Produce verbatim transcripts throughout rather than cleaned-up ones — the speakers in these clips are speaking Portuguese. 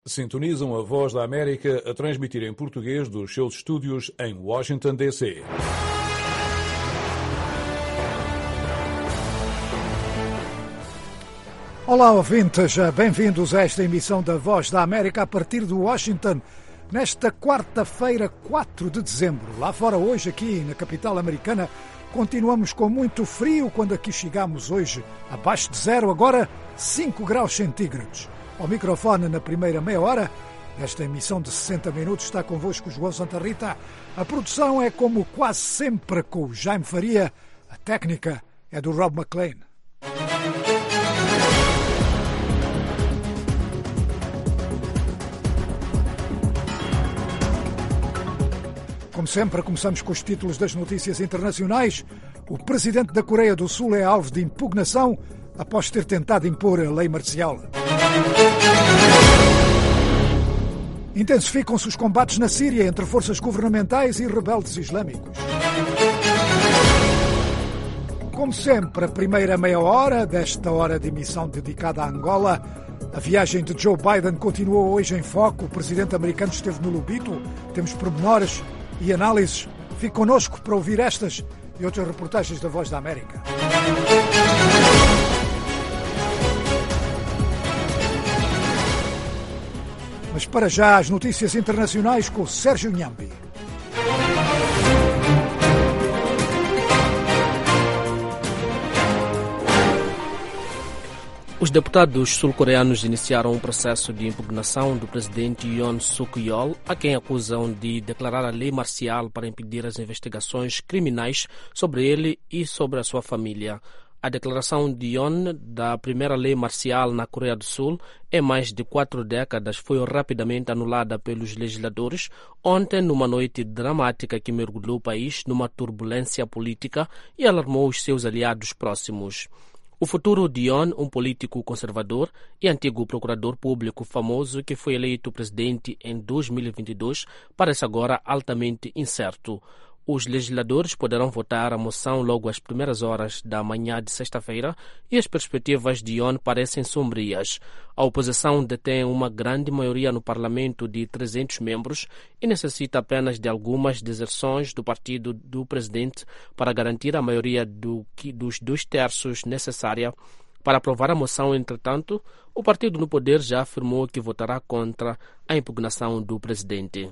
Sintonizam a Voz da América a transmitir em português dos seus estúdios em Washington, D C Olá, ouvintes, bem-vindos a esta emissão da Voz da América a partir de Washington, nesta quarta-feira, quatro de dezembro. Lá fora hoje, aqui na capital americana, continuamos com muito frio quando aqui chegamos hoje abaixo de zero, agora cinco graus centígrados. Ao microfone na primeira meia hora, nesta emissão de sessenta minutos, está convosco João Santa Rita. A produção é como quase sempre com o Jaime Faria, a técnica é do Rob McLean. Como sempre, começamos com os títulos das notícias internacionais. O presidente da Coreia do Sul é alvo de impugnação após ter tentado impor a lei marcial. Intensificam-se os combates na Síria entre forças governamentais e rebeldes islâmicos. Como sempre, a primeira meia hora desta hora de emissão dedicada a Angola. A viagem de Joe Biden continuou hoje em foco. O presidente americano esteve no Lubito. Temos pormenores e análises. Fique connosco para ouvir estas e outras reportagens da Voz da América. Mas para já as notícias internacionais com o Sérgio Nhambi. Os deputados sul-coreanos iniciaram um processo de impugnação do presidente Yoon Suk-yeol, a quem acusam de declarar a lei marcial para impedir as investigações criminais sobre ele e sobre a sua família. A declaração de Yoon da primeira lei marcial na Coreia do Sul em mais de quatro décadas foi rapidamente anulada pelos legisladores ontem numa noite dramática que mergulhou o país numa turbulência política e alarmou os seus aliados próximos. O futuro de Yoon, um político conservador e antigo procurador público famoso que foi eleito presidente em dois mil e vinte e dois, parece agora altamente incerto. Os legisladores poderão votar a moção logo às primeiras horas da manhã de sexta-feira e as perspectivas de Yoon parecem sombrias. A oposição detém uma grande maioria no parlamento de trezentos membros e necessita apenas de algumas deserções do partido do presidente para garantir a maioria do, dos dois terços necessária para aprovar a moção. Entretanto, o partido no poder já afirmou que votará contra a impugnação do presidente.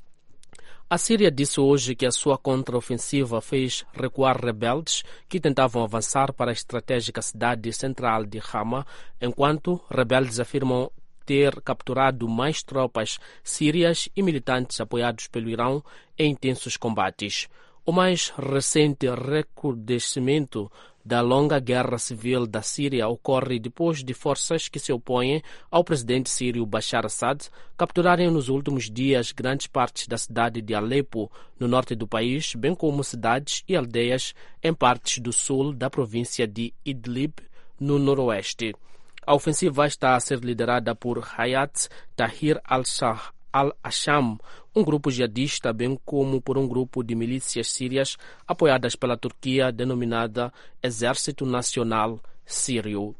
A Síria disse hoje que a sua contraofensiva fez recuar rebeldes que tentavam avançar para a estratégica cidade central de Hama, enquanto rebeldes afirmam ter capturado mais tropas sírias e militantes apoiados pelo Irão em intensos combates. O mais recente recrudescimento da longa guerra civil da Síria ocorre depois de forças que se opõem ao presidente sírio Bashar Assad capturarem nos últimos dias grandes partes da cidade de Alepo, no norte do país, bem como cidades e aldeias em partes do sul da província de Idlib, no noroeste. A ofensiva está a ser liderada por Hayat Tahrir al-Shah al-Asham, um grupo jihadista, bem como por um grupo de milícias sírias apoiadas pela Turquia, denominada Exército Nacional Sírio.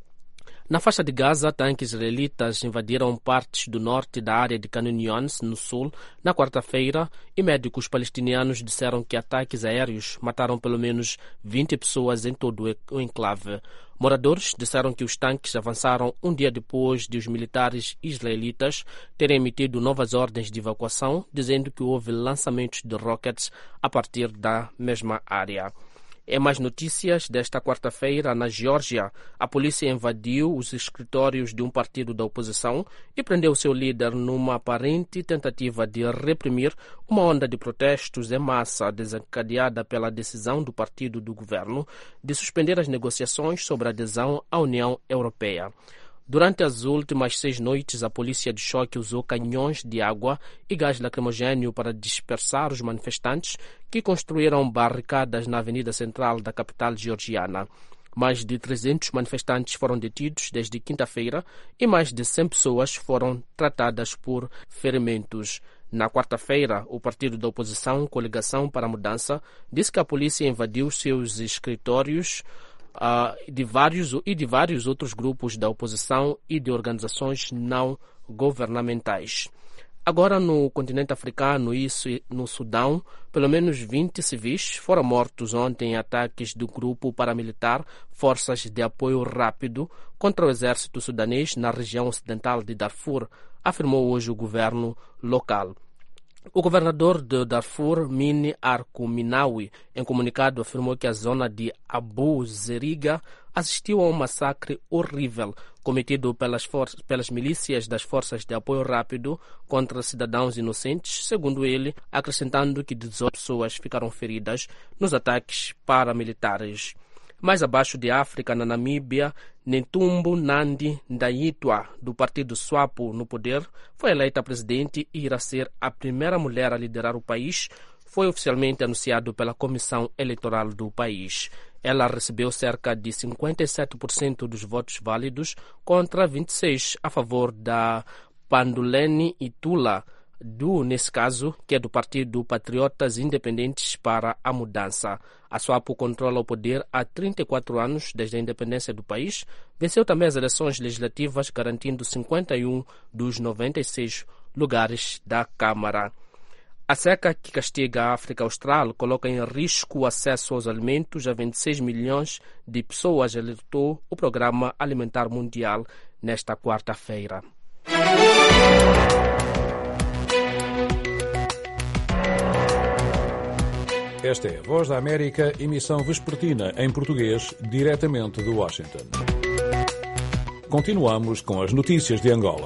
Na faixa de Gaza, tanques israelitas invadiram partes do norte da área de Khan Younis, no sul, na quarta-feira, e médicos palestinianos disseram que ataques aéreos mataram pelo menos vinte pessoas em todo o enclave. Moradores disseram que os tanques avançaram um dia depois de os militares israelitas terem emitido novas ordens de evacuação, dizendo que houve lançamentos de rockets a partir da mesma área. Em mais notícias, desta quarta-feira, na Geórgia, a polícia invadiu os escritórios de um partido da oposição e prendeu seu líder numa aparente tentativa de reprimir uma onda de protestos em massa desencadeada pela decisão do partido do governo de suspender as negociações sobre a adesão à União Europeia. Durante as últimas seis noites, a polícia de choque usou canhões de água e gás lacrimogéneo para dispersar os manifestantes que construíram barricadas na avenida central da capital georgiana. Mais de trezentos manifestantes foram detidos desde quinta-feira e mais de cem pessoas foram tratadas por ferimentos. Na quarta-feira, o partido da oposição, Coligação para a Mudança, disse que a polícia invadiu seus escritórios uh, de vários, e de vários outros grupos da oposição e de organizações não governamentais. Agora, no continente africano e no Sudão, pelo menos vinte civis foram mortos ontem em ataques do grupo paramilitar Forças de Apoio Rápido contra o exército sudanês na região ocidental de Darfur, afirmou hoje o governo local. O governador de Darfur, Mini Arko Minawi, em comunicado afirmou que a zona de Abu Zeriga assistiu a um massacre horrível cometido pelas, pelas milícias das Forças de Apoio Rápido contra cidadãos inocentes, segundo ele, acrescentando que dezoito pessoas ficaram feridas nos ataques paramilitares. Mais abaixo de África, na Namíbia, Netumbo Nandi Ndaitwah, do partido SWAPO no poder, foi eleita presidente e irá ser a primeira mulher a liderar o país, foi oficialmente anunciado pela Comissão Eleitoral do país. Ela recebeu cerca de cinquenta e sete por cento dos votos válidos contra vinte e seis por cento a favor da Panduleni Itula, do, nesse caso, que é do Partido Patriotas Independentes para a Mudança. A SWAPO controla o poder há trinta e quatro anos, desde a independência do país. Venceu também as eleições legislativas, garantindo cinquenta e um dos noventa e seis lugares da Câmara. A seca que castiga a África Austral coloca em risco o acesso aos alimentos a vinte e seis milhões de pessoas, alertou o Programa Alimentar Mundial nesta quarta-feira. Esta é a Voz da América, emissão vespertina em português, diretamente de Washington. Continuamos com as notícias de Angola.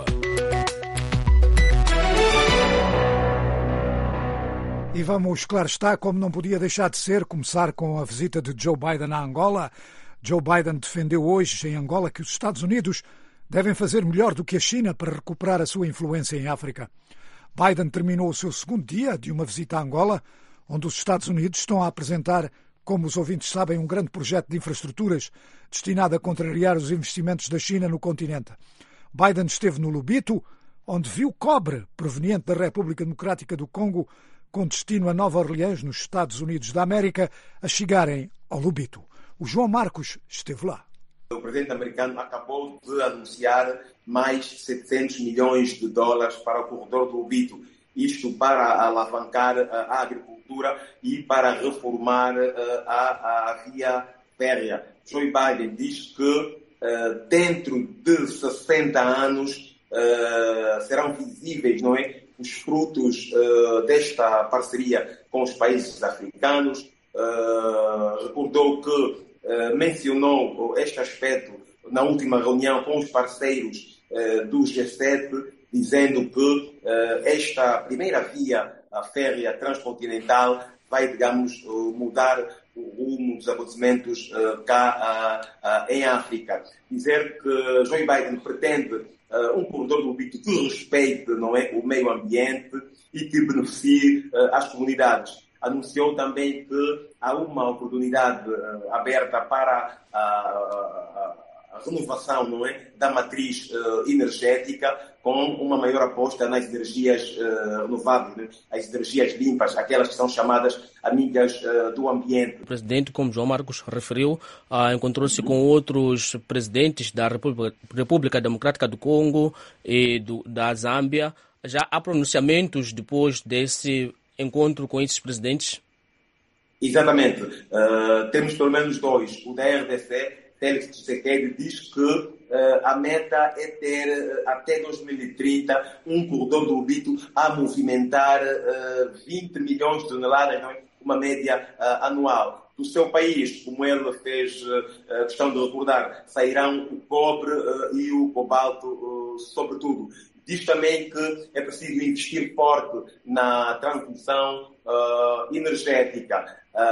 E vamos, claro está, como não podia deixar de ser, começar com a visita de Joe Biden a Angola. Joe Biden defendeu hoje em Angola que os Estados Unidos devem fazer melhor do que a China para recuperar a sua influência em África. Biden terminou o seu segundo dia de uma visita a Angola, onde os Estados Unidos estão a apresentar, como os ouvintes sabem, um grande projeto de infraestruturas destinado a contrariar os investimentos da China no continente. Biden esteve no Lubito, onde viu cobre proveniente da República Democrática do Congo, com destino a Nova Orleans, nos Estados Unidos da América, a chegarem ao Lubito. O João Marcos esteve lá. O presidente americano acabou de anunciar mais setecentos milhões de dólares para o corredor do Lubito. Isto para alavancar a agricultura e para reformar a, a via férrea. Joe Biden diz que dentro de sessenta anos serão visíveis, não é, os frutos desta parceria com os países africanos. Recordou que mencionou este aspecto na última reunião com os parceiros do G sete, dizendo que uh, esta primeira via, a férrea transcontinental, vai, digamos, uh, mudar o rumo dos acontecimentos uh, cá uh, uh, em África. Dizer que Joe Biden pretende uh, um corredor do Lubito que respeite, não é, o meio ambiente e que beneficie uh, as comunidades. Anunciou também que há uma oportunidade uh, aberta para a, a, a renovação, não é, da matriz uh, energética, com uma maior aposta nas energias uh, renováveis, né? As energias limpas, aquelas que são chamadas amigas uh, do ambiente. O presidente, como João Marcos referiu, uh, encontrou-se com outros presidentes da República, República Democrática do Congo e do, da Zâmbia. Já há pronunciamentos depois desse encontro com esses presidentes? Exatamente. Uh, temos pelo menos dois. O da R D C, Félix Tshisekedi, diz que uh, a meta é ter, uh, até dois mil e trinta, um corredor do Lubito a movimentar uh, vinte milhões de toneladas, não é? Uma média uh, anual. Do seu país, como ele fez uh, questão de recordar, sairão o cobre uh, e o cobalto, uh, sobretudo. Diz também que é preciso investir forte na transição uh, energética,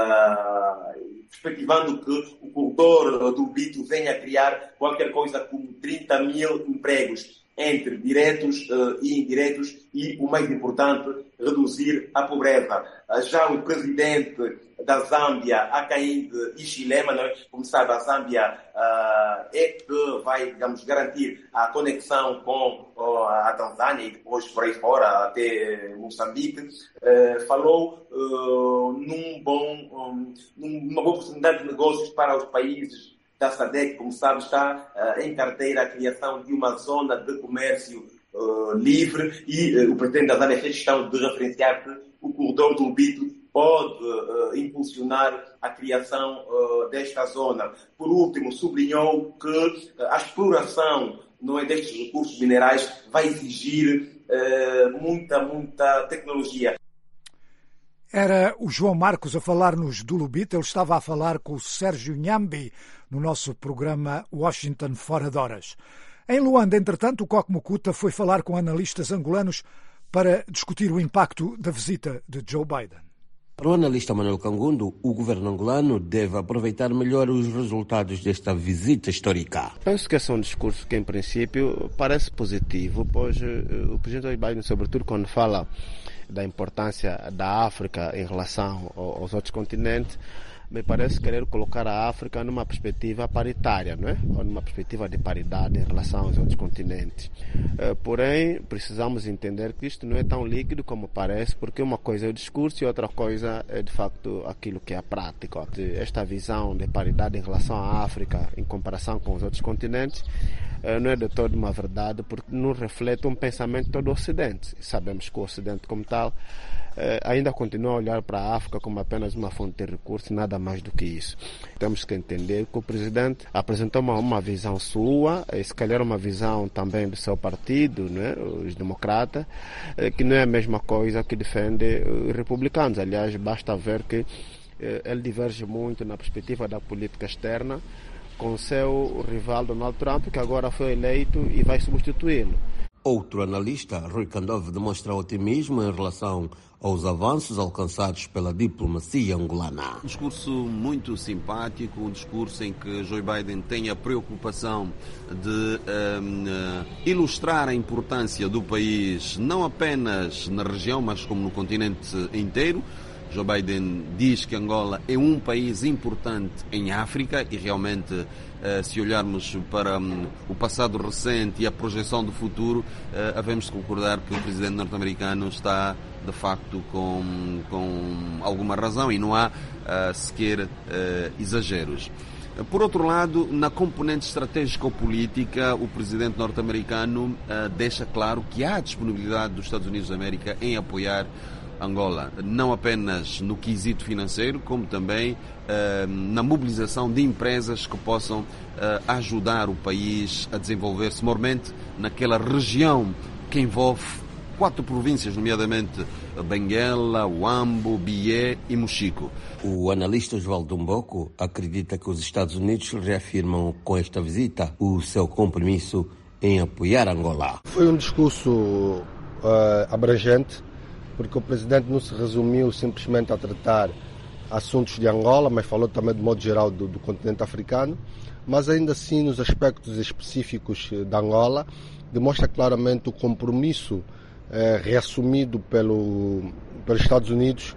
uh, perspectivando que o corredor do Lubito venha a criar qualquer coisa como trinta mil empregos, entre diretos uh, e indiretos, e, o mais importante, reduzir a pobreza. Uh, já o presidente da Zâmbia, Hakainde Hichilema, não é? Como sabe, a Zâmbia uh, é que vai, digamos, garantir a conexão com uh, a Tanzânia e depois por aí fora até Moçambique. Uh, falou uh, num bom, um, numa boa oportunidade de negócios para os países da S A D C, como sabe, está uh, em carteira a criação de uma zona de comércio uh, livre e uh, o presidente das áreas estão de referenciar que o corredor do Lobito pode uh, impulsionar a criação uh, desta zona. Por último, sublinhou que uh, a exploração não é, destes recursos minerais vai exigir uh, muita, muita tecnologia. Era o João Marcos a falar-nos do Lobito. Ele estava a falar com o Sérgio Nhambi no nosso programa Washington Fora de Horas. Em Luanda, entretanto, o Coco Mukuta foi falar com analistas angolanos para discutir o impacto da visita de Joe Biden. Para o analista Manuel Cangundo, o governo angolano deve aproveitar melhor os resultados desta visita histórica. Penso que esse é um discurso que, em princípio, parece positivo, pois o presidente Biden, sobretudo quando fala da importância da África em relação aos outros continentes, me parece querer colocar a África numa perspectiva paritária, não é? Ou numa perspectiva de paridade em relação aos outros continentes. Porém, precisamos entender que isto não é tão líquido como parece, porque uma coisa é o discurso e outra coisa é, de facto, aquilo que é a prática. Esta visão de paridade em relação à África em comparação com os outros continentes não é de todo uma verdade, porque não reflete um pensamento todo o Ocidente. Sabemos que o Ocidente, como tal, ainda continua a olhar para a África como apenas uma fonte de recursos e nada mais do que isso. Temos que entender que o presidente apresentou uma, uma visão sua, e se calhar uma visão também do seu partido, né, os democratas, que não é a mesma coisa que defende os republicanos. Aliás, basta ver que ele diverge muito na perspectiva da política externa com seu rival Donald Trump, que agora foi eleito e vai substituí-lo. Outro analista, Rui Kandove, demonstra otimismo em relação aos avanços alcançados pela diplomacia angolana. Um discurso muito simpático, um discurso em que Joe Biden tem a preocupação de um, uh, ilustrar a importância do país, não apenas na região, mas como no continente inteiro. Joe Biden diz que Angola é um país importante em África e realmente, se olharmos para o passado recente e a projeção do futuro, havemos de concordar que o presidente norte-americano está, de facto, com, com alguma razão e não há sequer exageros. Por outro lado, na componente estratégico-política, o presidente norte-americano deixa claro que há disponibilidade dos Estados Unidos da América em apoiar Angola, não apenas no quesito financeiro, como também uh, na mobilização de empresas que possam uh, ajudar o país a desenvolver-se, mormente naquela região que envolve quatro províncias, nomeadamente Benguela, Huambo, Bié e Mochico. O analista Osvaldo Mboco acredita que os Estados Unidos reafirmam com esta visita o seu compromisso em apoiar Angola. Foi um discurso uh, abrangente, porque o presidente não se resumiu simplesmente a tratar assuntos de Angola, mas falou também de modo geral do, do continente africano, mas ainda assim nos aspectos específicos da Angola demonstra claramente o compromisso eh, reassumido pelo, pelos Estados Unidos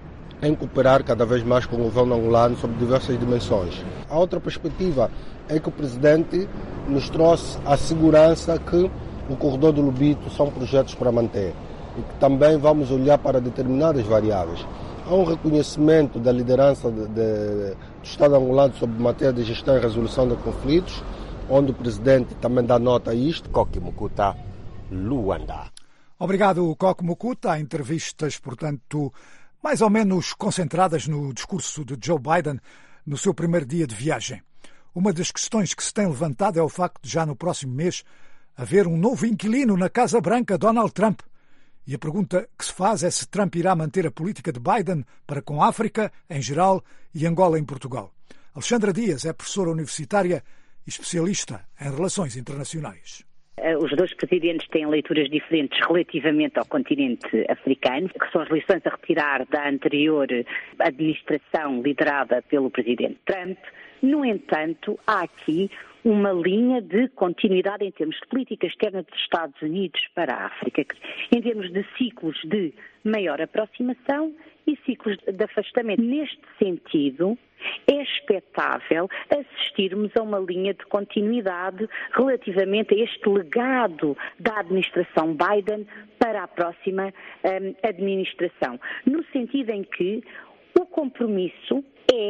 em cooperar cada vez mais com o governo angolano sobre diversas dimensões. A outra perspectiva é que o presidente nos trouxe a segurança que o corredor do Lobito são projetos para manter e que também vamos olhar para determinadas variáveis. Há um reconhecimento da liderança de, de, do Estado angolano sobre matéria de gestão e resolução de conflitos, onde o presidente também dá nota a isto. Coco Mukuta, Luanda. Obrigado, Coco Mukuta. Há entrevistas, portanto, mais ou menos concentradas no discurso de Joe Biden no seu primeiro dia de viagem. Uma das questões que se tem levantado é o facto de já no próximo mês haver um novo inquilino na Casa Branca, Donald Trump. E a pergunta que se faz é se Trump irá manter a política de Biden para com a África, em geral, e Angola, em Portugal. Alexandra Dias é professora universitária e especialista em relações internacionais. Os dois presidentes têm leituras diferentes relativamente ao continente africano, que são as lições a retirar da anterior administração liderada pelo presidente Trump. No entanto, há aqui uma linha de continuidade em termos de política externa dos Estados Unidos para a África, em termos de ciclos de maior aproximação e ciclos de afastamento. Neste sentido, é expectável assistirmos a uma linha de continuidade relativamente a este legado da administração Biden para a próxima um, administração, no sentido em que o compromisso é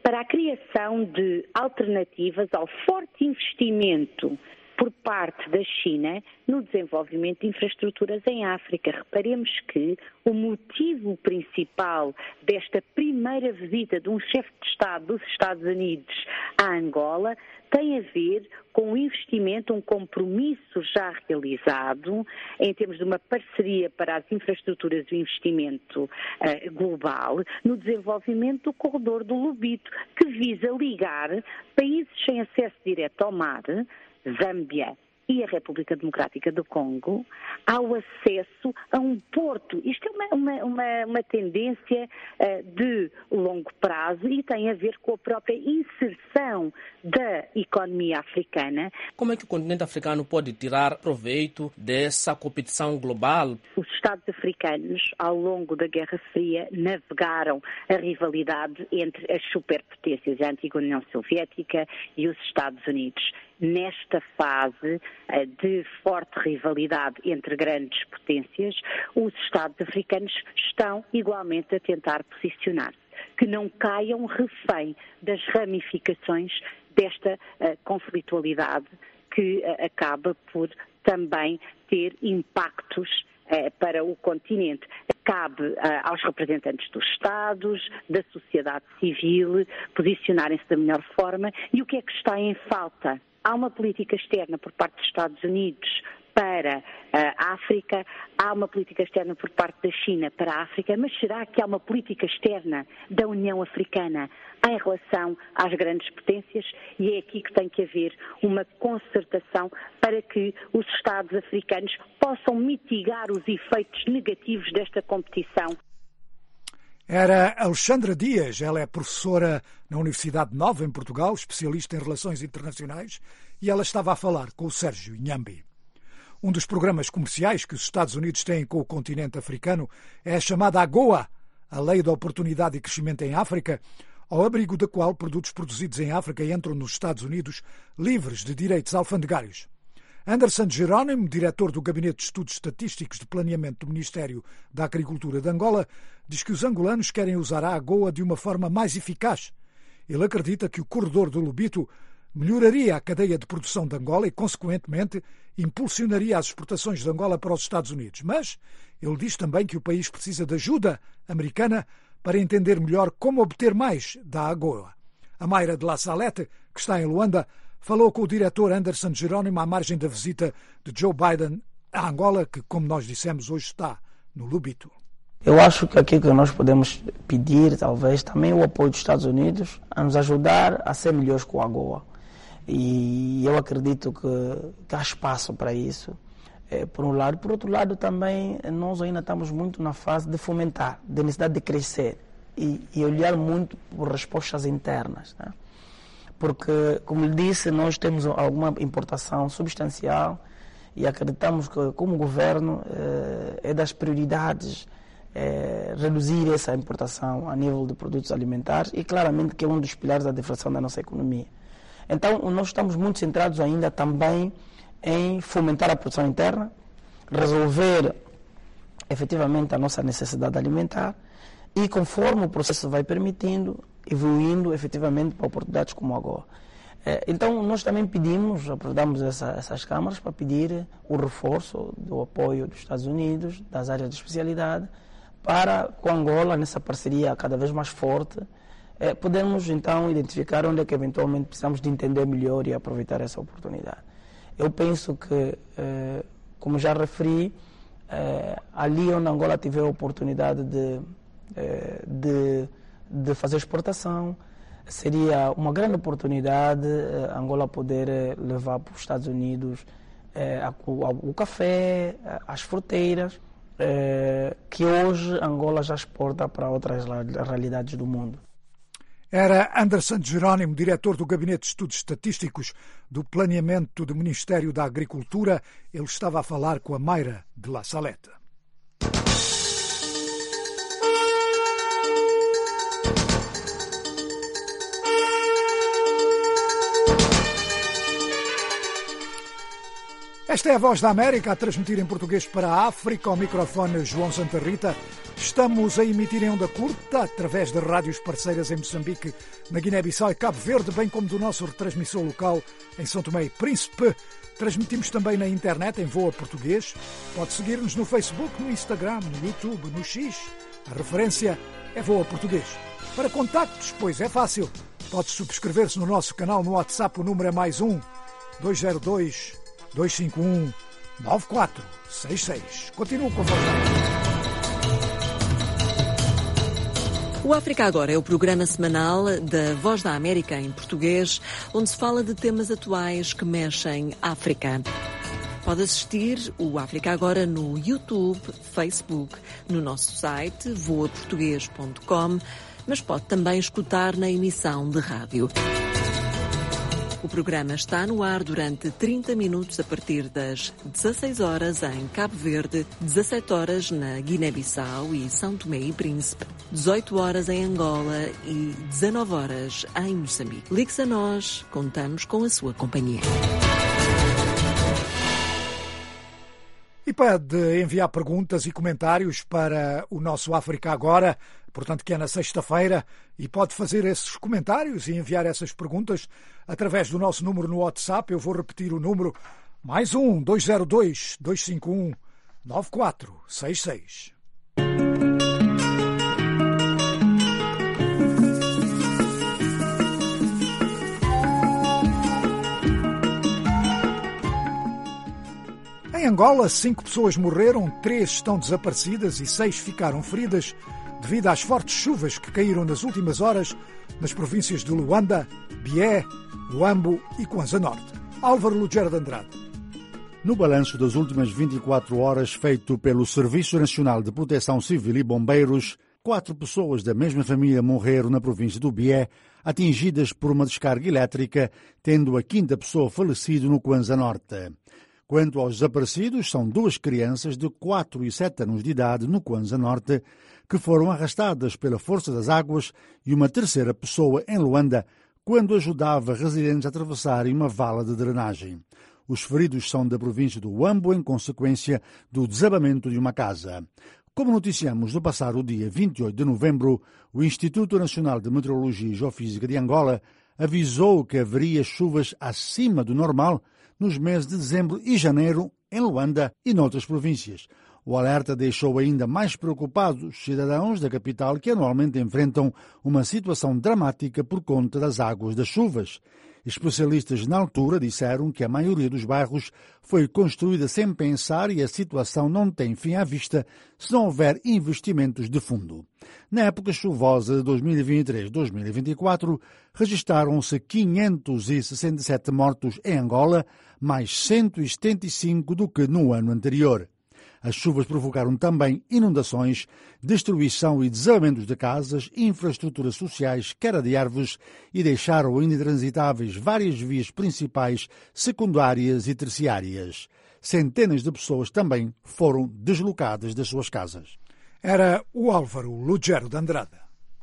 para a criação de alternativas ao forte investimento por parte da China no desenvolvimento de infraestruturas em África. Reparemos que o motivo principal desta primeira visita de um chefe de Estado dos Estados Unidos à Angola tem a ver com o investimento, um compromisso já realizado em termos de uma parceria para as infraestruturas e o investimento uh, global no desenvolvimento do corredor do Lobito, que visa ligar países sem acesso direto ao mar, Zâmbia e a República Democrática do Congo, ao acesso a um porto. Isto é uma, uma, uma, uma tendência uh, de longo prazo e tem a ver com a própria inserção da economia africana. Como é que o continente africano pode tirar proveito dessa competição global? Os Estados africanos, ao longo da Guerra Fria, navegaram a rivalidade entre as superpotências, a antiga União Soviética e os Estados Unidos. Nesta fase de forte rivalidade entre grandes potências, os Estados africanos estão igualmente a tentar posicionar-se, que não caiam refém das ramificações desta uh, conflitualidade que uh, acaba por também ter impactos uh, para o continente. Cabe uh, aos representantes dos Estados, da sociedade civil, posicionarem-se da melhor forma. E o que é que está em falta? Há uma política externa por parte dos Estados Unidos para a África, há uma política externa por parte da China para a África, mas será que há uma política externa da União Africana em relação às grandes potências? E é aqui que tem que haver uma concertação para que os Estados africanos possam mitigar os efeitos negativos desta competição. Era Alexandra Dias, ela é professora na Universidade Nova, em Portugal, especialista em relações internacionais, e ela estava a falar com o Sérgio Inhambi. Um dos programas comerciais que os Estados Unidos têm com o continente africano é a chamada AGOA, a Lei da Oportunidade e Crescimento em África, ao abrigo da qual produtos produzidos em África entram nos Estados Unidos livres de direitos alfandegários. Anderson Jerónimo, diretor do Gabinete de Estudos Estatísticos de Planeamento do Ministério da Agricultura de Angola, diz que os angolanos querem usar a AGOA de uma forma mais eficaz. Ele acredita que o corredor do Lobito melhoraria a cadeia de produção de Angola e, consequentemente, impulsionaria as exportações de Angola para os Estados Unidos. Mas ele diz também que o país precisa de ajuda americana para entender melhor como obter mais da AGOA. A Mayra de La Salette, que está em Luanda, falou com o diretor Anderson Jerónimo à margem da visita de Joe Biden a Angola, que, como nós dissemos, hoje está no Lobito. Eu acho que aqui que nós podemos pedir, talvez, também o apoio dos Estados Unidos a nos ajudar a ser melhores com a AGOA. E eu acredito que, que há espaço para isso, é, por um lado. Por outro lado, também, nós ainda estamos muito na fase de fomentar, de necessidade de crescer e, e olhar muito por respostas internas, né? Porque, como lhe disse, nós temos alguma importação substancial e acreditamos que, como governo, é das prioridades é, reduzir essa importação a nível de produtos alimentares e, claramente, que é um dos pilares da deflação da nossa economia. Então, nós estamos muito centrados ainda também em fomentar a produção interna, resolver efetivamente a nossa necessidade alimentar e, conforme o processo vai permitindo, evoluindo efetivamente para oportunidades como agora. Então, nós também pedimos, aproveitamos essa, essas câmaras para pedir o reforço do apoio dos Estados Unidos, das áreas de especialidade, para com Angola, nessa parceria cada vez mais forte, eh, podermos então identificar onde é que eventualmente precisamos de entender melhor e aproveitar essa oportunidade. Eu penso que, eh, como já referi, eh, ali onde Angola tiver a oportunidade de, eh, de de fazer exportação, seria uma grande oportunidade eh, Angola poder eh, levar para os Estados Unidos eh, a, o, o café, as fruteiras, eh, que hoje Angola já exporta para outras realidades do mundo. Era Anderson Jerónimo, diretor do Gabinete de Estudos Estatísticos do Planeamento do Ministério da Agricultura. Ele estava a falar com a Mayra de La Salette. Esta é a Voz da América, a transmitir em português para a África. Ao microfone João Santa Rita. Estamos a emitir em onda curta, através de rádios parceiras em Moçambique, na Guiné-Bissau e Cabo Verde, bem como do nosso retransmissor local em São Tomé e Príncipe. Transmitimos também na internet, em Voa Português. Pode seguir-nos no Facebook, no Instagram, no YouTube, no X. A referência é Voa Português. Para contactos, pois é fácil. Pode subscrever-se no nosso canal no WhatsApp. O número é mais um, dois zero dois, dois cinco um, nove quatro seis seis. Continuo com a Voz da América. O África Agora é o programa semanal da Voz da América em português, onde se fala de temas atuais que mexem a África. Pode assistir o África Agora no YouTube, Facebook, no nosso site voa português ponto com, mas pode também escutar na emissão de rádio. O programa está no ar durante trinta minutos a partir das dezasseis horas em Cabo Verde, dezassete horas na Guiné-Bissau e São Tomé e Príncipe, dezoito horas em Angola e dezanove horas em Moçambique. Ligue-se a nós, contamos com a sua companhia. E pode enviar perguntas e comentários para o nosso África Agora, portanto que é na sexta-feira, e pode fazer esses comentários e enviar essas perguntas através do nosso número no WhatsApp. Eu vou repetir o número, mais um, dois zero dois, dois cinco um, nove quatro seis seis. Em Angola, cinco pessoas morreram, três estão desaparecidas e seis ficaram feridas devido às fortes chuvas que caíram nas últimas horas nas províncias de Luanda, Bié, Huambo e Kwanza Norte. Álvaro Lugero de Andrade. No balanço das últimas vinte e quatro horas feito pelo Serviço Nacional de Proteção Civil e Bombeiros, quatro pessoas da mesma família morreram na província do Bié, atingidas por uma descarga elétrica, tendo a quinta pessoa falecido no Kwanza Norte. Quanto aos desaparecidos, são duas crianças de quatro e sete anos de idade no Kwanza Norte que foram arrastadas pela força das águas e uma terceira pessoa em Luanda quando ajudava residentes a atravessarem uma vala de drenagem. Os feridos são da província do Huambo em consequência do desabamento de uma casa. Como noticiamos no passado dia vinte e oito de novembro, o Instituto Nacional de Meteorologia e Geofísica de Angola avisou que haveria chuvas acima do normal nos meses de dezembro e janeiro em Luanda e noutras províncias. O alerta deixou ainda mais preocupados os cidadãos da capital que anualmente enfrentam uma situação dramática por conta das águas das chuvas. Especialistas na altura disseram que a maioria dos bairros foi construída sem pensar e a situação não tem fim à vista se não houver investimentos de fundo. Na época chuvosa de dois mil e vinte e três a dois mil e vinte e quatro, registaram-se quinhentos e sessenta e sete mortos em Angola, mais cento e setenta e cinco do que no ano anterior. As chuvas provocaram também inundações, destruição e desabamentos de casas, infraestruturas sociais, queda de árvores e deixaram intransitáveis várias vias principais, secundárias e terciárias. Centenas de pessoas também foram deslocadas das suas casas. Era o Álvaro Lugero de Andrade.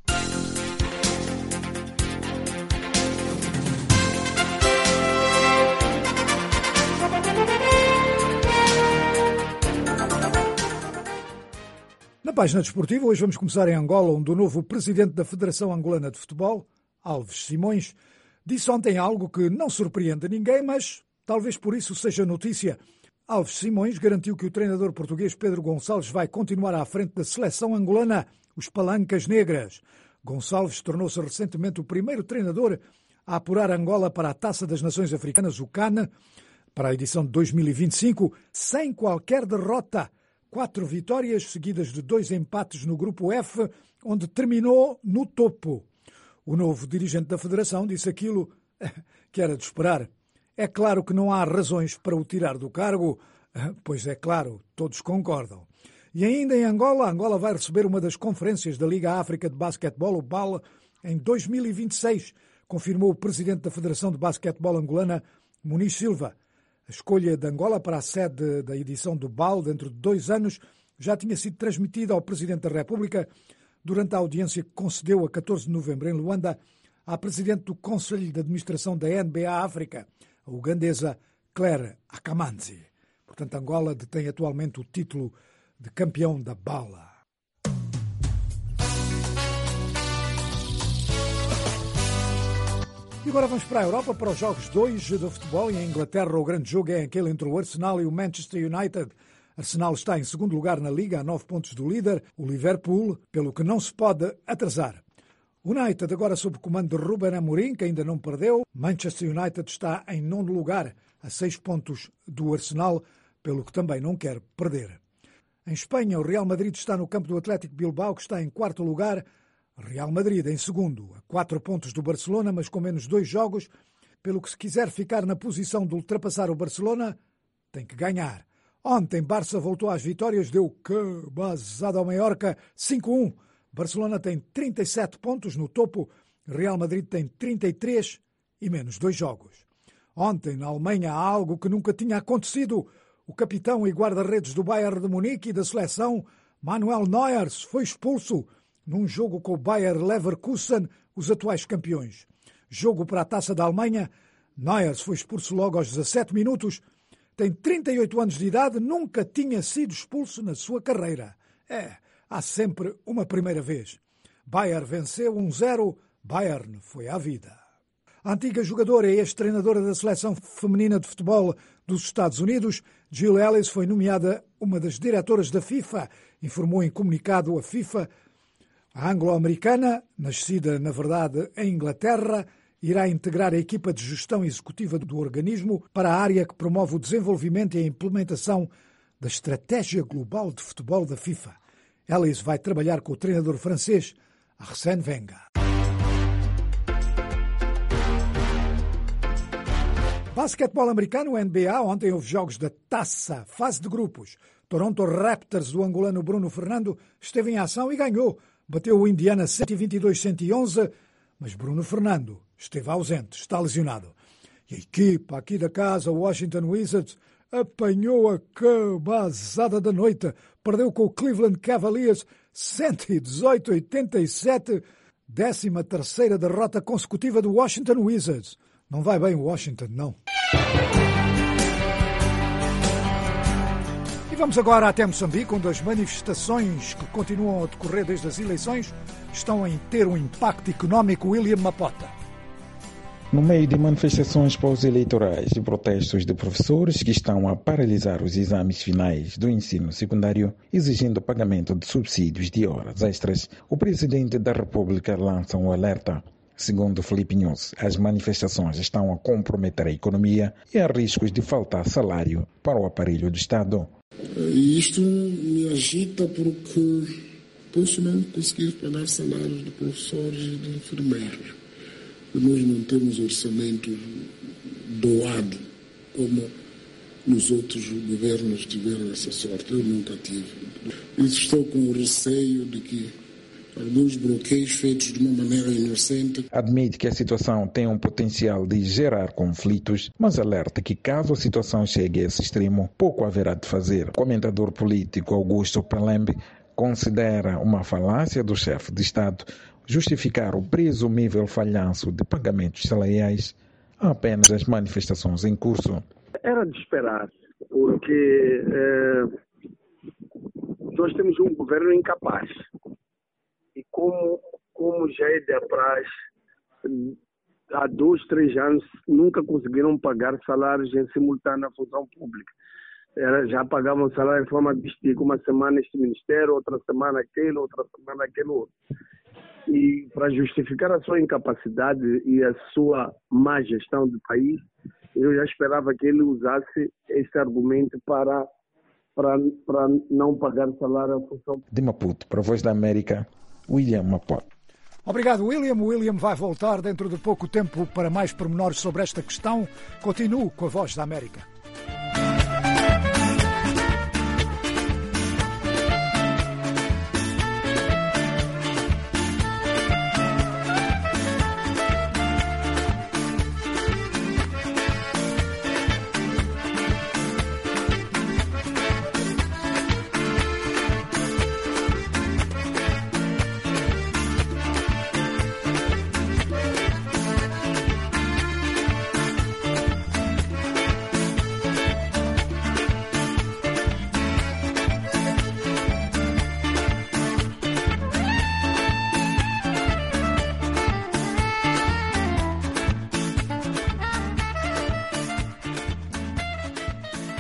Na página desportiva, hoje vamos começar em Angola, onde o novo presidente da Federação Angolana de Futebol, Alves Simões, disse ontem algo que não surpreende ninguém, mas talvez por isso seja notícia. Alves Simões garantiu que o treinador português Pedro Gonçalves vai continuar à frente da seleção angolana, os Palancas Negras. Gonçalves tornou-se recentemente o primeiro treinador a apurar Angola para a Taça das Nações Africanas, o CAN, para a edição de dois mil e vinte e cinco, sem qualquer derrota. Quatro vitórias seguidas de dois empates no grupo F, onde terminou no topo. O novo dirigente da Federação disse aquilo que era de esperar. É claro que não há razões para o tirar do cargo, pois é claro, todos concordam. E ainda em Angola, Angola vai receber uma das conferências da Liga África de Basquetebol, o B A L, em dois mil e vinte e seis, confirmou o presidente da Federação de Basquetebol Angolana, Muniz Silva. A escolha de Angola para a sede da edição do B A L dentro de dois anos já tinha sido transmitida ao Presidente da República durante a audiência que concedeu a catorze de novembro em Luanda à Presidente do Conselho de Administração da N B A África, a ugandesa Claire Akamanzi. Portanto, Angola detém atualmente o título de campeão da Bala. E agora vamos para a Europa, para os jogos dois do futebol. E em Inglaterra o grande jogo é aquele entre o Arsenal e o Manchester United. Arsenal está em segundo lugar na Liga, a nove pontos do líder, o Liverpool, pelo que não se pode atrasar. United agora sob o comando de Ruben Amorim, que ainda não perdeu. Manchester United está em nono lugar, a seis pontos do Arsenal, pelo que também não quer perder. Em Espanha, o Real Madrid está no campo do Atlético Bilbao, que está em quarto lugar. Real Madrid em segundo, a quatro pontos do Barcelona, mas com menos dois jogos, pelo que se quiser ficar na posição de ultrapassar o Barcelona, tem que ganhar. Ontem, Barça voltou às vitórias, deu cabazada ao Mallorca, cinco a um. Barcelona tem trinta e sete pontos no topo, Real Madrid tem trinta e três e menos dois jogos. Ontem, na Alemanha, há algo que nunca tinha acontecido. O capitão e guarda-redes do Bayern de Munique e da seleção, Manuel Neuer, foi expulso num jogo com o Bayer Leverkusen, os atuais campeões. Jogo para a Taça da Alemanha. Neuer foi expulso logo aos dezassete minutos. Tem trinta e oito anos de idade, nunca tinha sido expulso na sua carreira. É, há sempre uma primeira vez. Bayer venceu um zero, Bayern foi à vida. A antiga jogadora e ex-treinadora da seleção feminina de futebol dos Estados Unidos, Jill Ellis, foi nomeada uma das diretoras da FIFA, informou em comunicado a FIFA. A anglo-americana, nascida, na verdade, em Inglaterra, irá integrar a equipa de gestão executiva do organismo para a área que promove o desenvolvimento e a implementação da Estratégia Global de Futebol da FIFA. Ellis vai trabalhar com o treinador francês Arsène Wenger. Basquetebol americano, N B A, ontem houve jogos da Taça, fase de grupos. Toronto Raptors, do angolano Bruno Fernando, esteve em ação e ganhou. Bateu o Indiana cento e vinte e dois a cento e onze, mas Bruno Fernando esteve ausente, está lesionado. E a equipa aqui da casa, o Washington Wizards, apanhou a cabazada da noite. Perdeu com o Cleveland Cavaliers cento e dezoito a oitenta e sete, décima terceira derrota consecutiva do Washington Wizards. Não vai bem o Washington, não. E vamos agora até Moçambique, onde as manifestações que continuam a decorrer desde as eleições estão a ter um impacto económico. William Mapota. No meio de manifestações pós-eleitorais e protestos de professores que estão a paralisar os exames finais do ensino secundário, exigindo o pagamento de subsídios de horas extras, o presidente da República lança um alerta. Segundo Felipe News, as manifestações estão a comprometer a economia e há riscos de faltar salário para o aparelho do Estado. E isto me agita porque posso não conseguir pagar salários de professores e de enfermeiros. Nós não temos orçamento doado como nos outros governos tiveram essa sorte. Eu nunca tive. E estou com o receio de que alguns bloqueios feitos de uma maneira inocente. Admite que a situação tem um potencial de gerar conflitos, mas alerta que caso a situação chegue a esse extremo, pouco haverá de fazer. O comentador político Augusto Palembe considera uma falácia do chefe de Estado justificar o presumível falhanço de pagamentos salariais a apenas as manifestações em curso. Era de esperar, porque é, nós temos um governo incapaz. E como, como já é de apraz, há dois, três anos nunca conseguiram pagar salários em simultâneo à função pública. Era, já pagavam salário de forma distinta, uma semana este ministério, outra semana aquele, outra semana aquele outro. E para justificar a sua incapacidade e a sua má gestão do país, eu já esperava que ele usasse este argumento para, para, para não pagar salário à função pública. De Maputo, para a Voz da América, William Mapota. Obrigado, William. O William vai voltar dentro de pouco tempo para mais pormenores sobre esta questão. Continuo com a Voz da América.